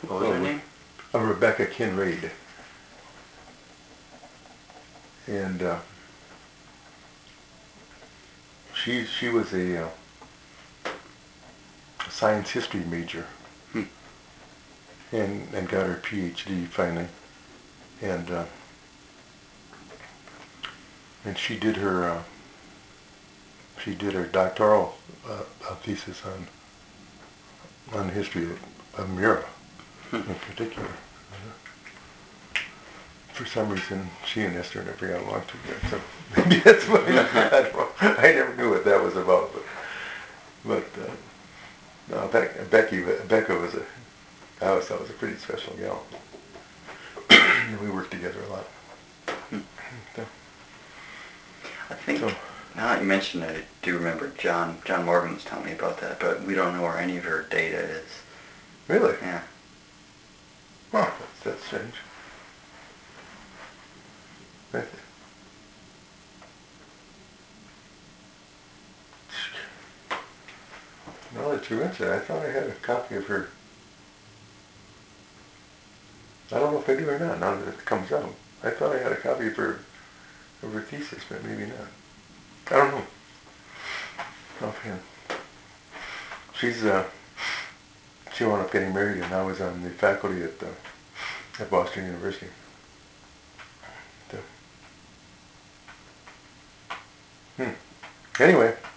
What was her name? Rebecca Kinraid. And she was a science history major, Hmm. and got her PhD finally, and she did her doctoral thesis on the history of Mura in particular. For some reason, she and Esther never got along too good, so maybe that's why I never knew what that was about. But no, Becca was I always thought was a pretty special gal. We worked together a lot. Hmm. So, I think, now that you mentioned it, I do remember John Morgan was telling me about that, but we don't know where any of her data is. Really? Yeah. Well, that's strange. Now that you mention it, I thought I had a copy of her. I don't know if I do or not, now that it comes out. I thought I had a copy of her thesis, but maybe not. I don't know. Offhand. She wound up getting married and now is on the faculty at Boston University. So, anyway,